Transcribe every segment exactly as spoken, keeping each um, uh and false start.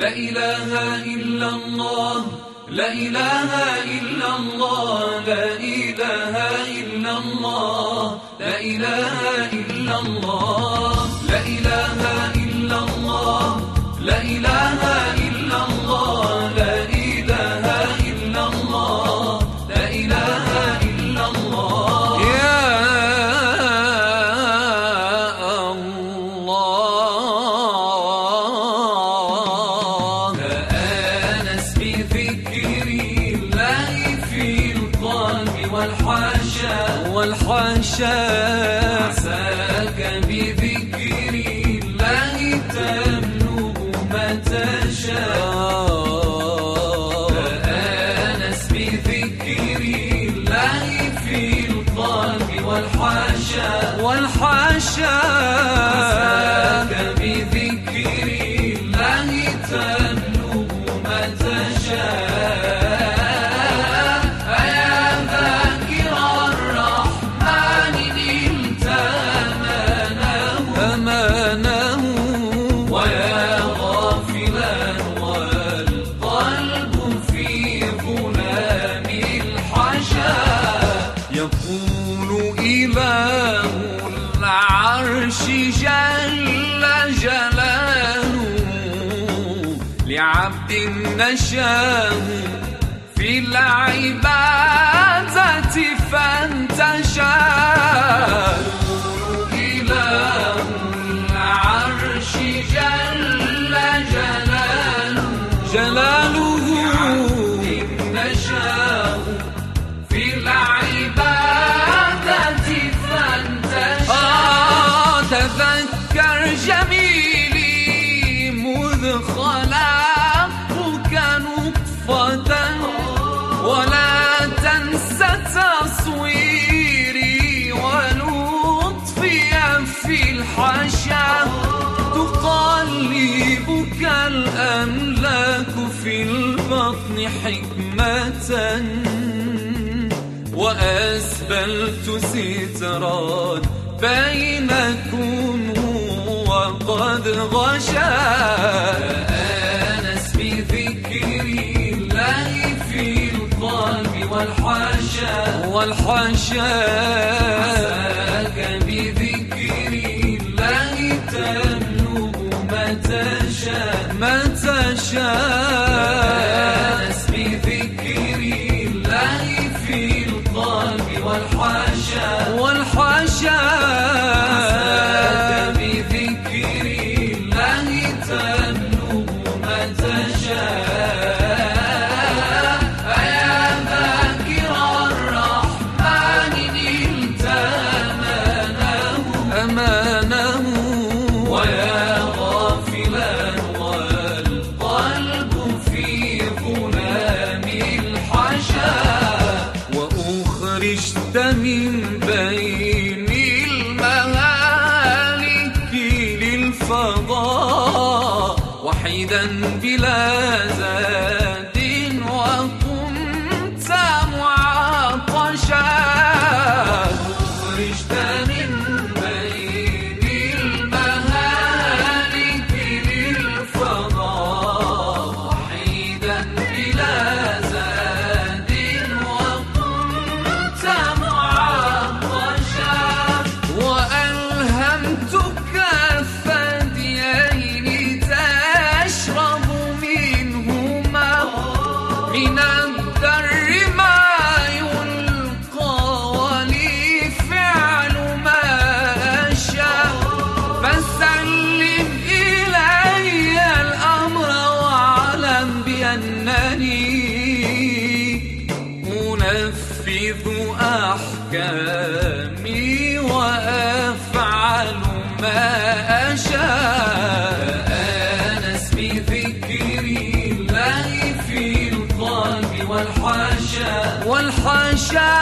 لا إله إلا الله لا إله إلا الله لا إله إلا الله لا إله إلا الله لا إله إلا الله لا إله إلا الله لا إله إلا الله لا إله إلا الله يا الله تآنس بذكر الله في القلب والحاشا والحاشا عساك بذكر الله تبلغ ما تشاء تآنس بذكر الله في القلب والحاشا والحاشا عساك بذكر الله تبلغ ما تشاء إله العرش جل جلاله لعبد نشاه في العبادة فانتشى إله العرش جل جلاله جلاله لعبد نشاه في العبادة تذكر جميلي مذ خلقتك نطفة ولا تنس تصويري ولطفي في الحشا تقلبك الأملاك في البطن حكمة وأسبلت سترا بينكم وقد غشا تآنس بذكر الله في القلب والحاشا والحاشا عساك بذكر الله تبلغ ما تشاء ما تشاء تآنس بذكر الله في القلب والحاشا والحاشا عساك بذكر الله تبلغ ما تشاء يا ذاكر الرحمن نلت أمانه أمانه ويا غافلا والقلب في ظلام الحشا وأخرجت من بين المهالك للفضاء وحيدا بلا زاد وكنت معطشا أخرجت من بين المهالك للفضاء وحيدا بلا زاد وكنت معطشا وألهمتك الثديين تشرب منهما من الدر ما يلقى ولي فعل ما أشاء فسلم إلي الأمر واعلم بأنني أنفذ أحكامي وأفعل ما أشاء تآنس بذكر الله في القلب والحاشا والحاشا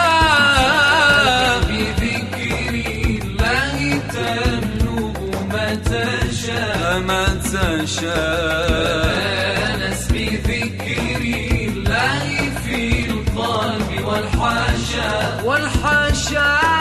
بذكر الله تبلغ ما تشاء ما تشاء تآنس بذكر الله في القلب والحاشا والحاشا